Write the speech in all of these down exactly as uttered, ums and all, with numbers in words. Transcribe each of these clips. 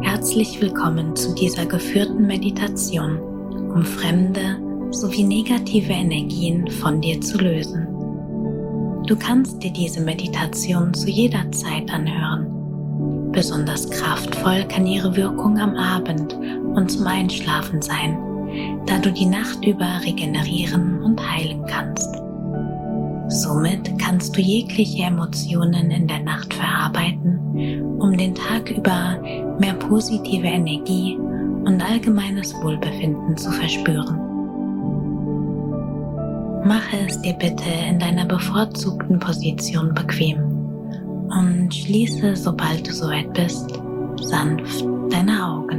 Herzlich willkommen zu dieser geführten Meditation, um fremde sowie negative Energien von dir zu lösen. Du kannst dir diese Meditation zu jeder Zeit anhören. Besonders kraftvoll kann ihre Wirkung am Abend und zum Einschlafen sein, da du die Nacht über regenerieren und heilen kannst. Somit kannst du jegliche Emotionen in der Nacht verarbeiten, um den Tag über mehr positive Energie und allgemeines Wohlbefinden zu verspüren. Mache es dir bitte in deiner bevorzugten Position bequem und schließe, sobald du soweit bist, sanft deine Augen.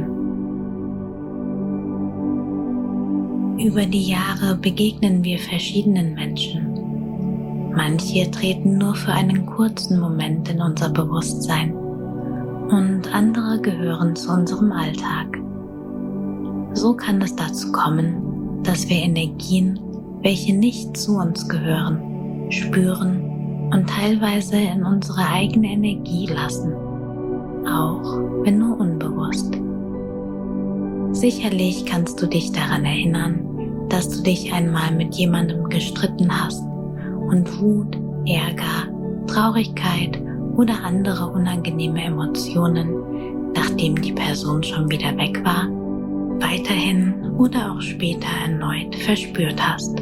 Über die Jahre begegnen wir verschiedenen Menschen. Manche treten nur für einen kurzen Moment in unser Bewusstsein und andere gehören zu unserem Alltag. So kann es dazu kommen, dass wir Energien, welche nicht zu uns gehören, spüren und teilweise in unsere eigene Energie lassen, auch wenn nur unbewusst. Sicherlich kannst du dich daran erinnern, dass du dich einmal mit jemandem gestritten hast und Wut, Ärger, Traurigkeit oder andere unangenehme Emotionen, nachdem die Person schon wieder weg war, weiterhin oder auch später erneut verspürt hast.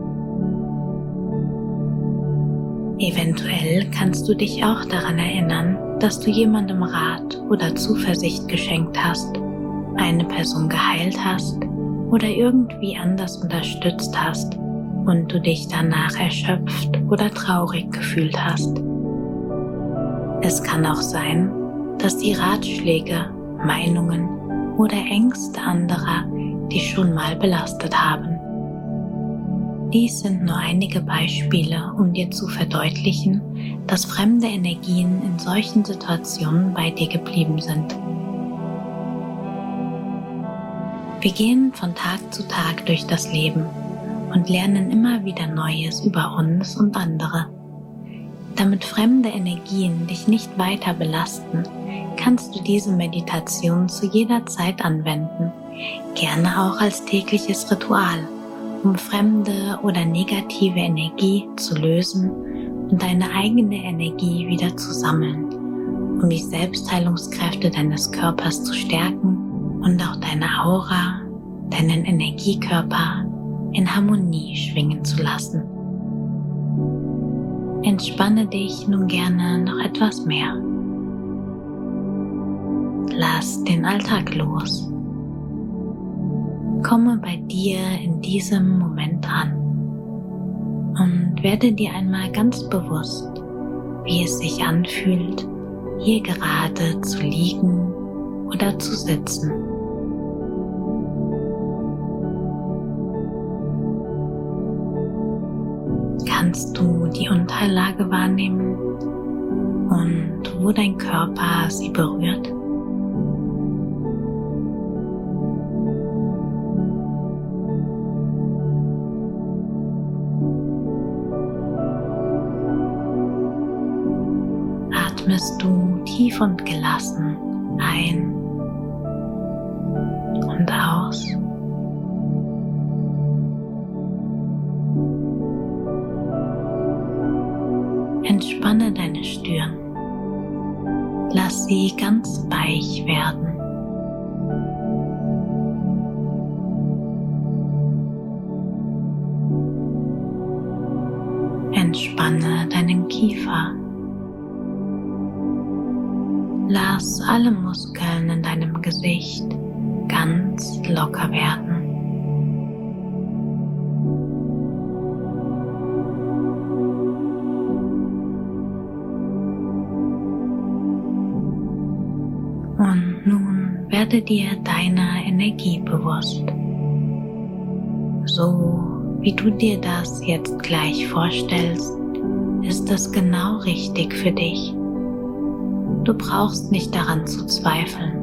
Eventuell kannst du dich auch daran erinnern, dass du jemandem Rat oder Zuversicht geschenkt hast, eine Person geheilt hast oder irgendwie anders unterstützt hast und du dich danach erschöpft oder traurig gefühlt hast. Es kann auch sein, dass die Ratschläge, Meinungen oder Ängste anderer dich schon mal belastet haben. Dies sind nur einige Beispiele, um dir zu verdeutlichen, dass fremde Energien in solchen Situationen bei dir geblieben sind. Wir gehen von Tag zu Tag durch das Leben und lernen immer wieder Neues über uns und andere. Damit fremde Energien dich nicht weiter belasten, kannst du diese Meditation zu jeder Zeit anwenden, gerne auch als tägliches Ritual, um fremde oder negative Energie zu lösen und deine eigene Energie wieder zu sammeln, um die Selbstheilungskräfte deines Körpers zu stärken und auch deine Aura, deinen Energiekörper in Harmonie schwingen zu lassen. Entspanne dich nun gerne noch etwas mehr. Lass den Alltag los. Komme bei dir in diesem Moment an und werde dir einmal ganz bewusst, wie es sich anfühlt, hier gerade zu liegen oder zu sitzen. Kannst du die Unterlage wahrnehmen und wo dein Körper sie berührt? Atmest du tief und gelassen ein und aus? Entspanne deine Stirn. Lass sie ganz weich werden. Entspanne deinen Kiefer. Lass alle Muskeln in deinem Gesicht ganz locker werden. Und nun werde dir deiner Energie bewusst. So wie du dir das jetzt gleich vorstellst, ist es genau richtig für dich. Du brauchst nicht daran zu zweifeln.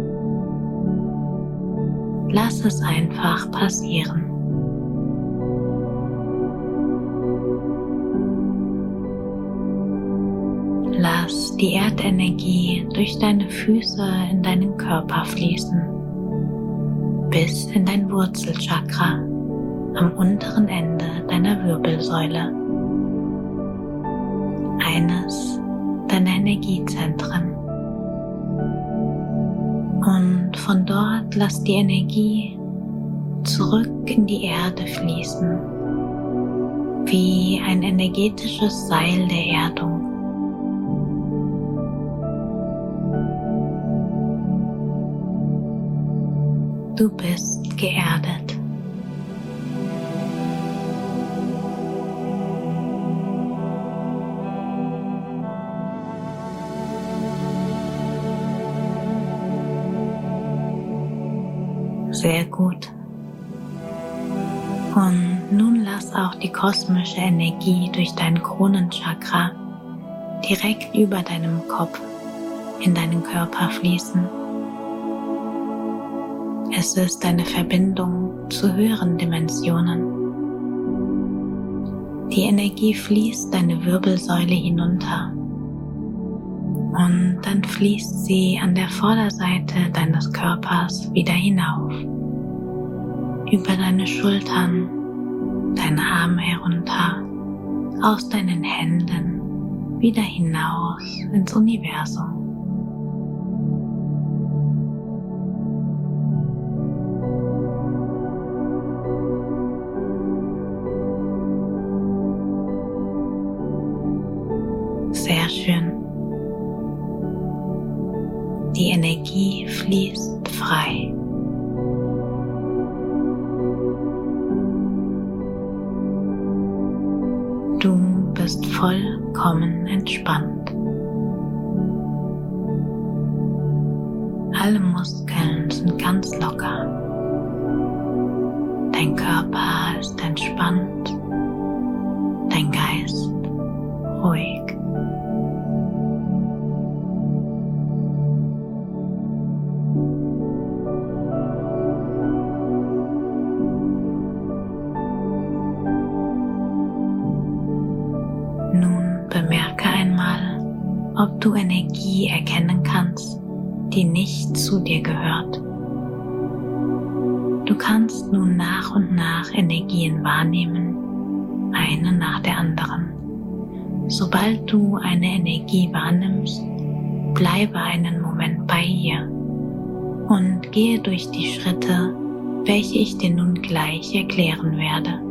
Lass es einfach passieren. Lass die Erdenergie durch deine Füße in deinen Körper fließen, bis in dein Wurzelchakra am unteren Ende deiner Wirbelsäule, eines deiner Energiezentren. Und von dort lass die Energie zurück in die Erde fließen, wie ein energetisches Seil der Erdung. Du bist geerdet. Sehr gut. Und nun lass auch die kosmische Energie durch dein Kronenchakra direkt über deinem Kopf in deinen Körper fließen. Es ist eine Verbindung zu höheren Dimensionen. Die Energie fließt deine Wirbelsäule hinunter und dann fließt sie an der Vorderseite deines Körpers wieder hinauf, über deine Schultern, deine Arme herunter, aus deinen Händen, wieder hinaus ins Universum. Sehr schön. Die Energie fließt frei. Du bist vollkommen entspannt. Alle Muskeln sind ganz locker. Dein Körper ist entspannt, dein Geist ruhig. Bemerke einmal, ob du Energie erkennen kannst, die nicht zu dir gehört. Du kannst nun nach und nach Energien wahrnehmen, eine nach der anderen. Sobald du eine Energie wahrnimmst, bleibe einen Moment bei ihr und gehe durch die Schritte, welche ich dir nun gleich erklären werde.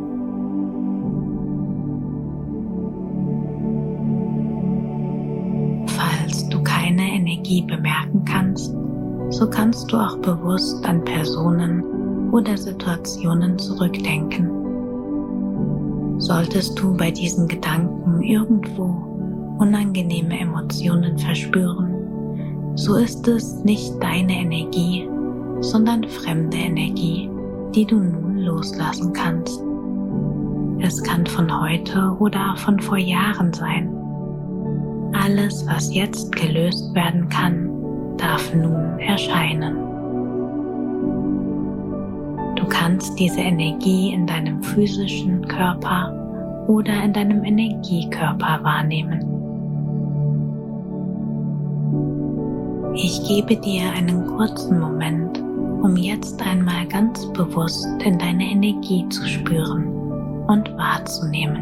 Energie bemerken kannst, so kannst du auch bewusst an Personen oder Situationen zurückdenken. Solltest du bei diesen Gedanken irgendwo unangenehme Emotionen verspüren, so ist es nicht deine Energie, sondern fremde Energie, die du nun loslassen kannst. Es kann von heute oder von vor Jahren sein. Alles, was jetzt gelöst werden kann, darf nun erscheinen. Du kannst diese Energie in deinem physischen Körper oder in deinem Energiekörper wahrnehmen. Ich gebe dir einen kurzen Moment, um jetzt einmal ganz bewusst in deine Energie zu spüren und wahrzunehmen.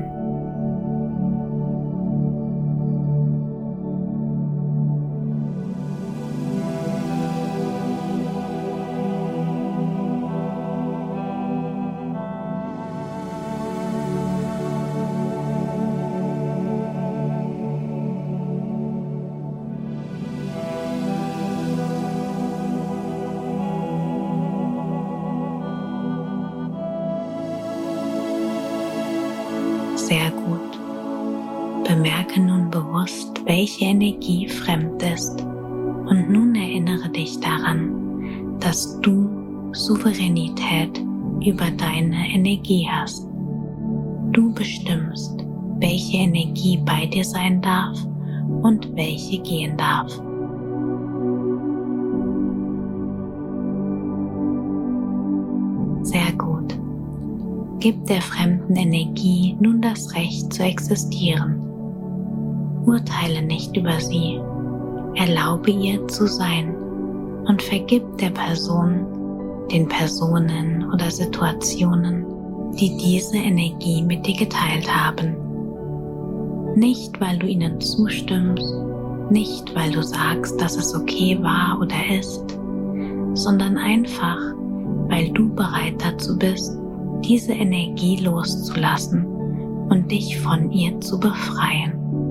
Sehr gut. Bemerke nun bewusst, welche Energie fremd ist und nun erinnere dich daran, dass du Souveränität über deine Energie hast. Du bestimmst, welche Energie bei dir sein darf und welche gehen darf. Sehr gut. Gib der fremden Energie nun das Recht zu existieren. Urteile nicht über sie, Erlaube ihr zu sein und vergib der Person, den Personen oder Situationen, die diese Energie mit dir geteilt haben. Nicht, weil du ihnen zustimmst, nicht, weil du sagst, dass es okay war oder ist, sondern einfach, weil du bereit dazu bist, diese Energie loszulassen und dich von ihr zu befreien.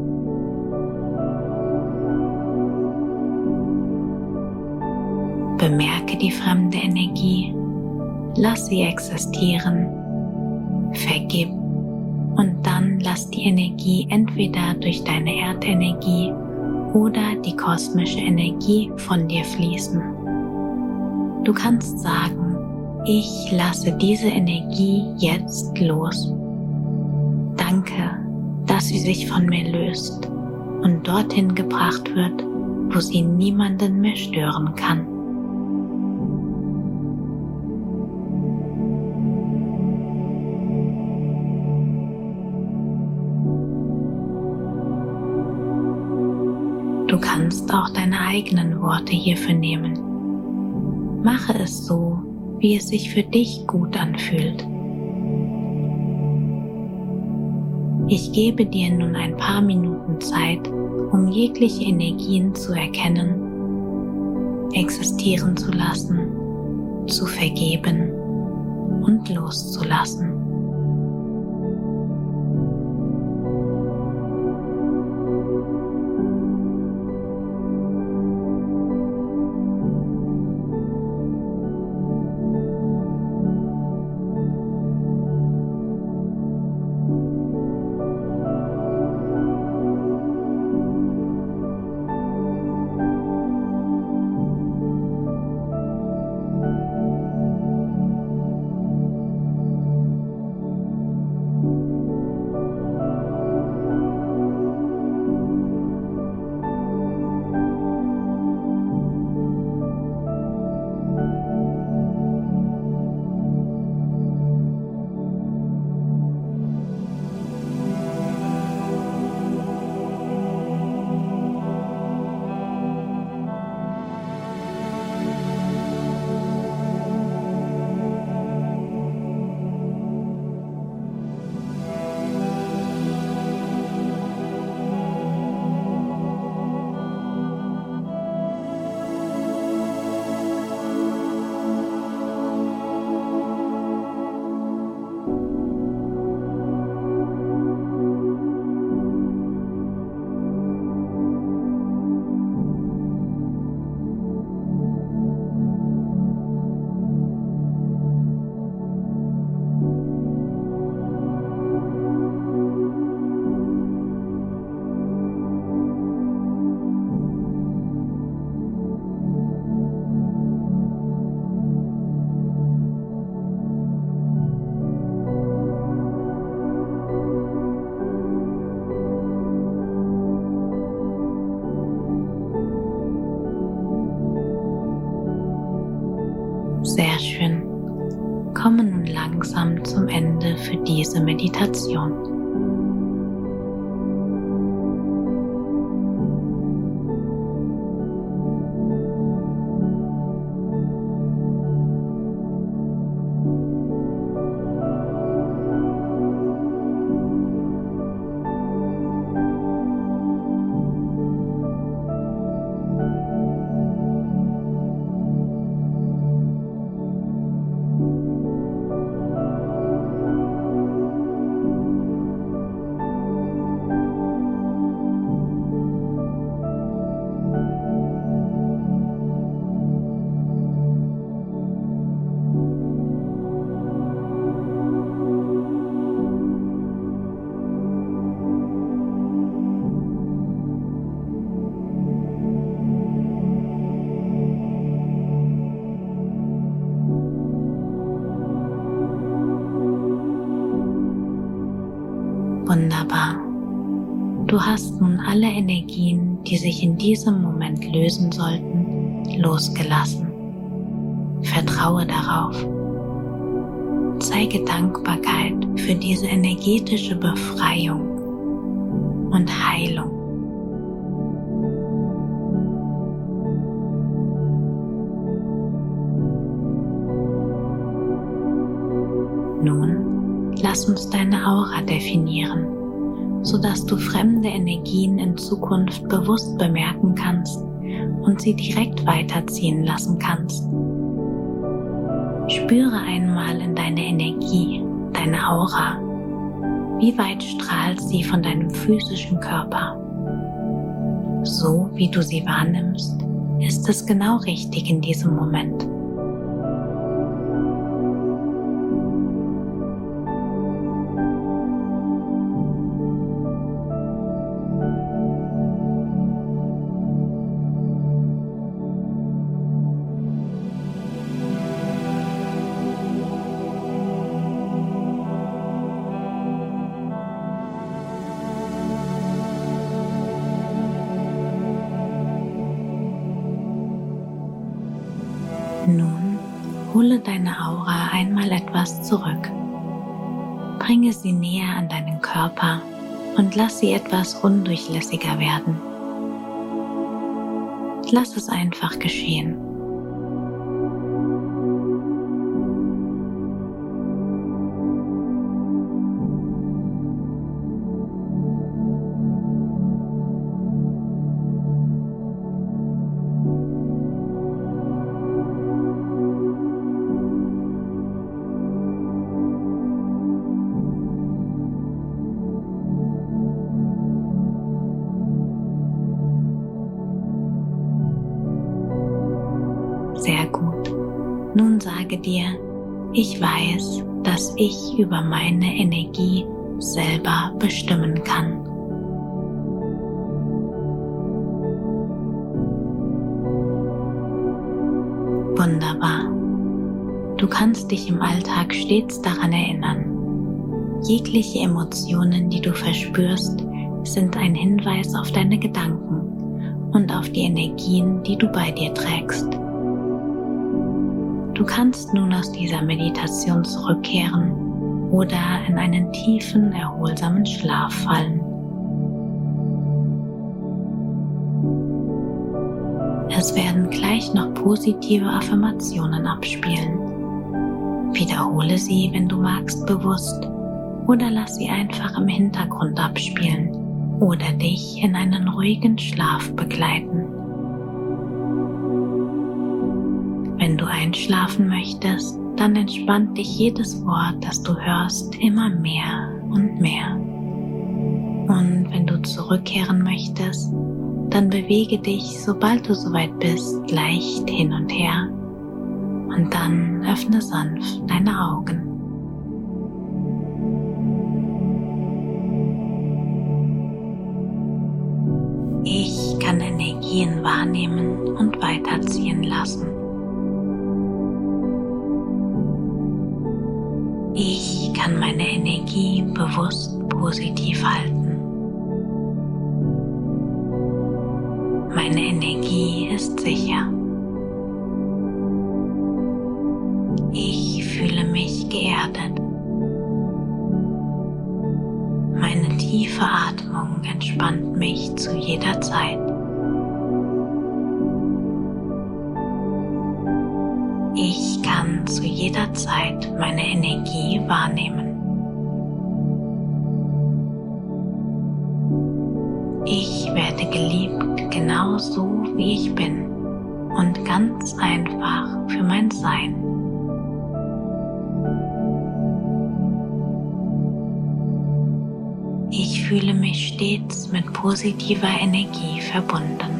Bemerke die fremde Energie, lass sie existieren, vergib und dann lass die Energie entweder durch deine Erdenergie oder die kosmische Energie von dir fließen. Du kannst sagen, ich lasse diese Energie jetzt los. Danke, dass sie sich von mir löst und dorthin gebracht wird, wo sie niemanden mehr stören kann. Du kannst auch deine eigenen Worte hierfür nehmen. Mache es so, wie es sich für dich gut anfühlt. Ich gebe dir nun ein paar Minuten Zeit, um jegliche Energien zu erkennen, existieren zu lassen, zu vergeben und loszulassen. Sehr schön. Komme nun langsam zum Ende für diese Meditation. Wunderbar. Du hast nun alle Energien, die sich in diesem Moment lösen sollten, losgelassen. Vertraue darauf. Zeige Dankbarkeit für diese energetische Befreiung und Heilung. Nun lass uns deine Aura definieren, sodass du fremde Energien in Zukunft bewusst bemerken kannst und sie direkt weiterziehen lassen kannst. Spüre einmal in deine Energie, deine Aura. Wie weit strahlt sie von deinem physischen Körper? So wie du sie wahrnimmst, ist es genau richtig in diesem Moment. Nun hole deine Aura einmal etwas zurück. Bringe sie näher an deinen Körper und lass sie etwas undurchlässiger werden. Lass es einfach geschehen. Sehr gut. Nun sage dir, ich weiß, dass ich über meine Energie selber bestimmen kann. Wunderbar. Du kannst dich im Alltag stets daran erinnern. Jegliche Emotionen, die du verspürst, sind ein Hinweis auf deine Gedanken und auf die Energien, die du bei dir trägst. Du kannst nun aus dieser Meditation zurückkehren oder in einen tiefen, erholsamen Schlaf fallen. Es werden gleich noch positive Affirmationen abspielen. Wiederhole sie, wenn du magst, bewusst oder lass sie einfach im Hintergrund abspielen oder dich in einen ruhigen Schlaf begleiten. Wenn du einschlafen möchtest, dann entspannt dich jedes Wort, das du hörst, immer mehr und mehr. Und wenn du zurückkehren möchtest, dann bewege dich, sobald du soweit bist, leicht hin und her und dann öffne sanft deine Augen. Ich kann Energien wahrnehmen und weiterziehen lassen. Ich kann meine Energie bewusst positiv halten. Meine Energie ist sicher. Ich fühle mich geerdet. Meine tiefe Atmung entspannt mich zu jeder Zeit. Ich kann zu jeder Zeit meine Energie wahrnehmen. Ich werde geliebt, genau so wie ich bin und ganz einfach für mein Sein. Ich fühle mich stets mit positiver Energie verbunden.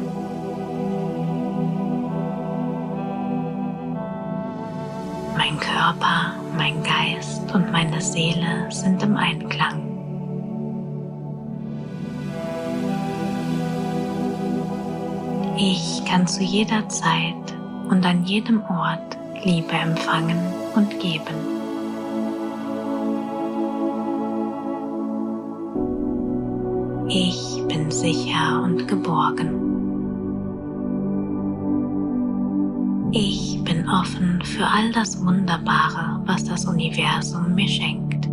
Mein Körper, mein Geist und meine Seele sind im Einklang. Ich kann zu jeder Zeit und an jedem Ort Liebe empfangen und geben. Ich bin sicher und geborgen. Ich bin offen für all das Wunderbare, was das Universum mir schenkt.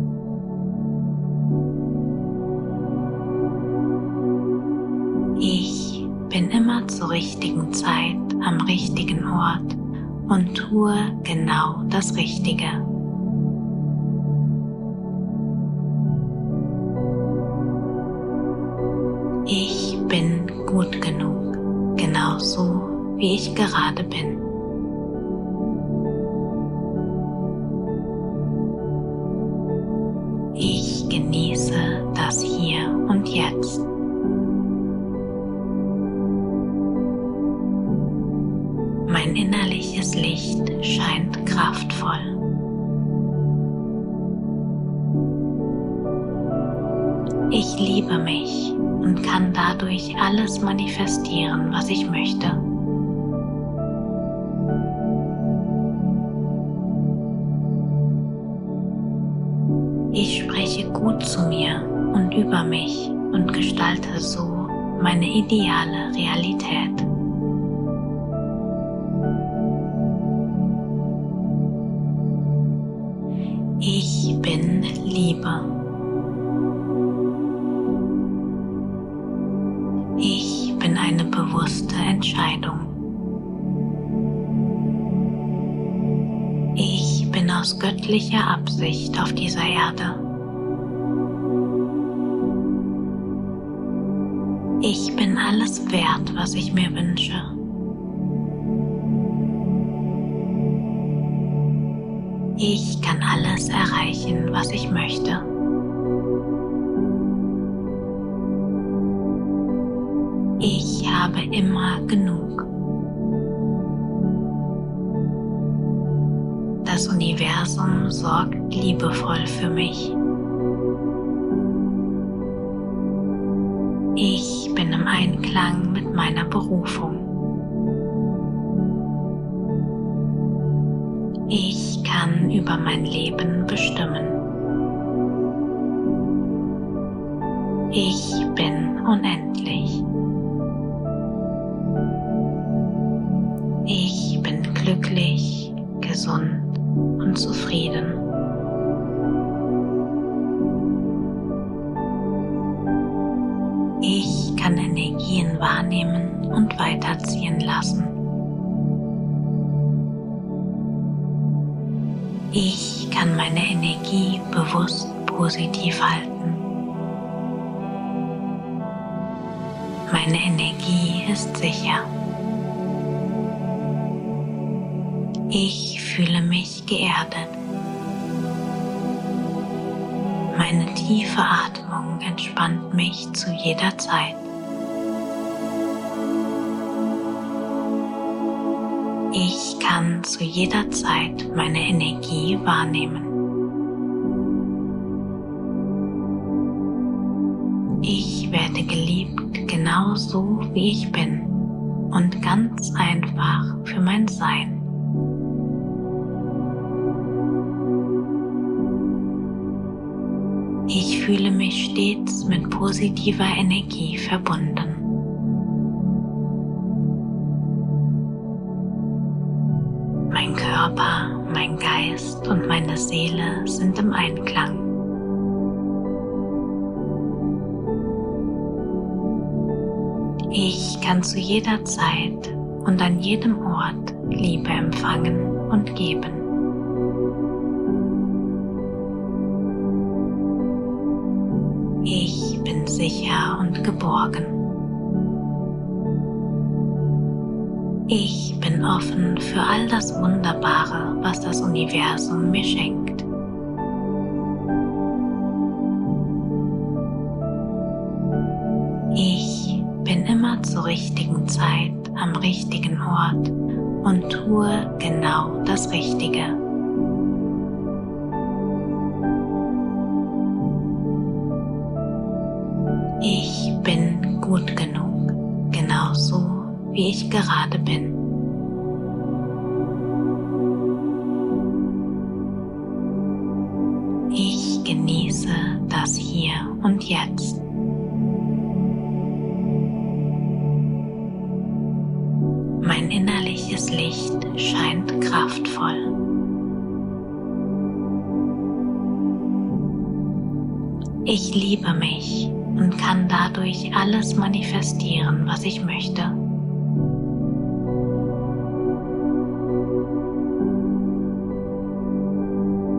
Ich bin immer zur richtigen Zeit am richtigen Ort und tue genau das Richtige. gut genug, genau so, wie ich gerade bin. Ich genieße das Hier und Jetzt. Mein innerliches Licht scheint kraftvoll. Ich liebe mich und kann dadurch alles manifestieren, was ich möchte. Ich spreche gut zu mir und über mich und gestalte so meine ideale Realität. Ich bin Liebe. Ich bin eine bewusste Entscheidung. Ich bin aus göttlicher Absicht auf dieser Erde. Ich bin alles wert, was ich mir wünsche. Ich kann alles erreichen, was ich möchte. Ich habe immer genug. Das Universum sorgt liebevoll für mich. Ich bin im Einklang mit meiner Berufung. Ich kann über mein Leben bestimmen. Ich bin unendlich. Ich bin glücklich, gesund und zufrieden. Ich kann Energien wahrnehmen und weiterziehen lassen. Ich kann meine Energie bewusst positiv halten. Meine Energie ist sicher. Ich fühle mich geerdet. Meine tiefe Atmung entspannt mich zu jeder Zeit. Ich kann zu jeder Zeit meine Energie wahrnehmen. Ich werde geliebt, genau so wie ich bin und ganz einfach für mein Sein. Ich fühle mich stets mit positiver Energie verbunden. Mein Körper, mein Geist und meine Seele sind im Einklang. Ich kann zu jeder Zeit und an jedem Ort Liebe empfangen und geben. Ich bin sicher und geborgen. Ich bin offen für all das Wunderbare, was das Universum mir schenkt. Ich bin immer zur richtigen Zeit am richtigen Ort und tue genau das Richtige. Ich bin gut genug, genau so, wie ich gerade bin. Ich genieße das Hier und Jetzt. Mein innerliches Licht scheint kraftvoll. Ich liebe mich und kann dadurch alles manifestieren, was ich möchte.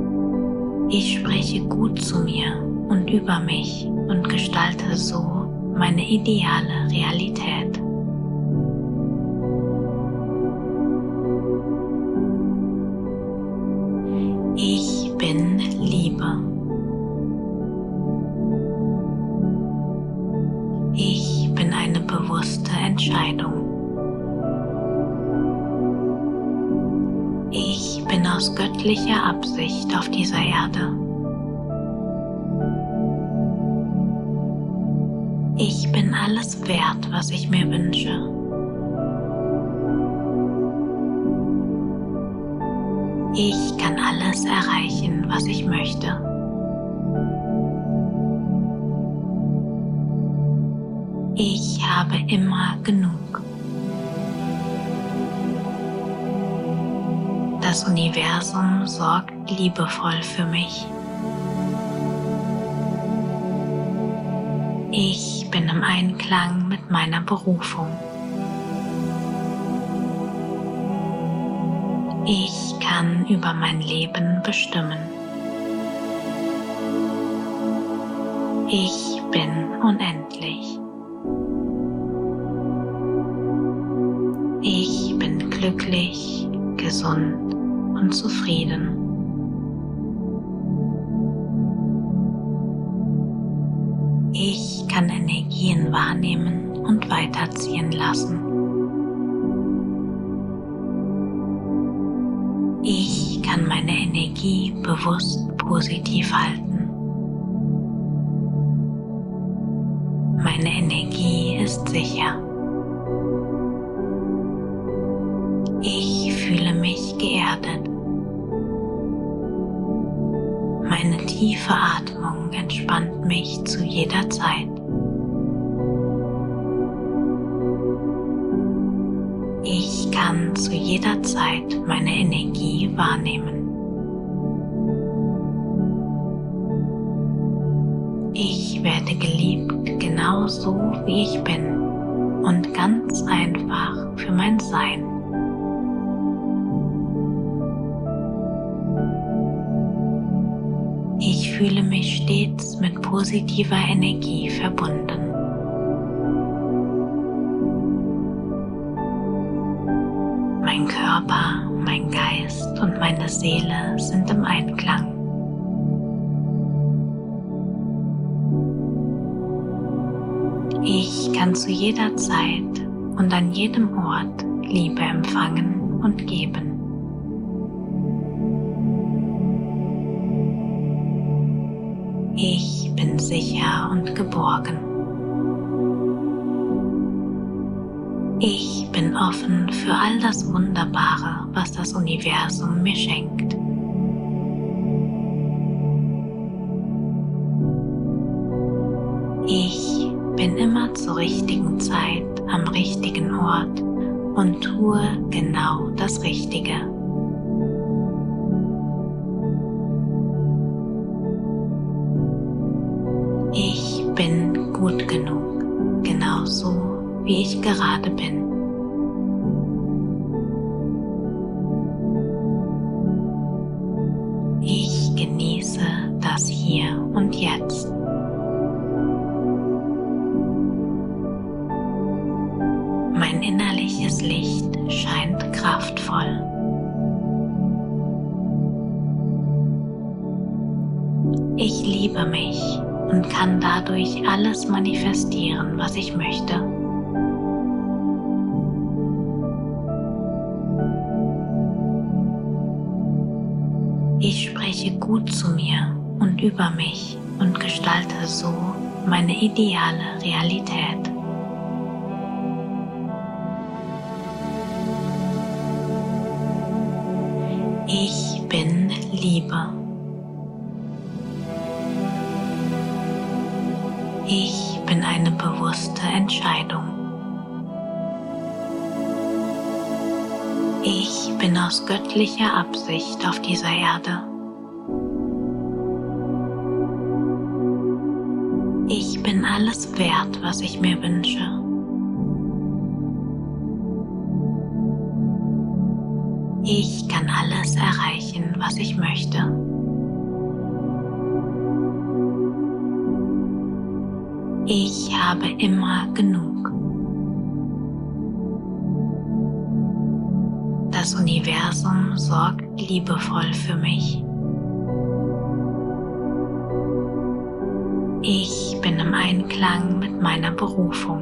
Ich spreche gut zu mir und über mich und gestalte so meine ideale Realität. Ich bin Liebe. Ich bin eine bewusste Entscheidung. Ich bin aus göttlicher Absicht auf dieser Erde. Ich bin alles wert, was ich mir wünsche. Ich kann alles erreichen, was ich möchte. Ich habe immer genug. Das Universum sorgt liebevoll für mich. Ich bin im Einklang mit meiner Berufung. Ich kann über mein Leben bestimmen. Ich bin unendlich. Ich bin glücklich, gesund und zufrieden. Ich kann Energien wahrnehmen und weiterziehen lassen. Ich kann meine Energie bewusst positiv halten. Meine Energie ist sicher. Ich fühle mich geerdet. Meine tiefe Atmung entspannt mich zu jeder Zeit. Ich kann zu jeder Zeit meine Energie wahrnehmen. Ich werde geliebt, genauso wie ich bin und ganz einfach für mein Sein. Ich fühle mich stets mit positiver Energie verbunden. Mein Körper, mein Geist und meine Seele sind im Einklang. Ich kann zu jeder Zeit und an jedem Ort Liebe empfangen und geben. Ich bin sicher und geborgen. Ich bin offen für all das Wunderbare, was das Universum mir schenkt. Ich bin immer zur richtigen Zeit am richtigen Ort und tue genau das Richtige. Ich bin gut genug, genauso wie ich gerade bin. Ich genieße das Hier und Jetzt. Mein innerliches Licht scheint kraftvoll. Ich liebe mich und kann dadurch alles manifestieren, was ich möchte. Ich spreche gut zu mir und über mich und gestalte so meine ideale Realität. Ich bin Liebe. Ich bin eine bewusste Entscheidung. Ich bin aus göttlicher Absicht auf dieser Erde. Ich bin alles wert, was ich mir wünsche. Ich kann alles erreichen, was ich möchte. Ich habe immer genug. Das Universum sorgt liebevoll für mich. Ich bin im Einklang mit meiner Berufung.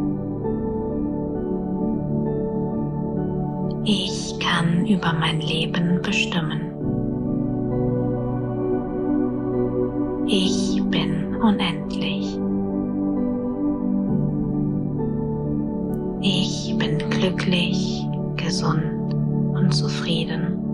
Ich kann über mein Leben bestimmen. Ich bin unendlich. Ich bin glücklich, gesund und zufrieden.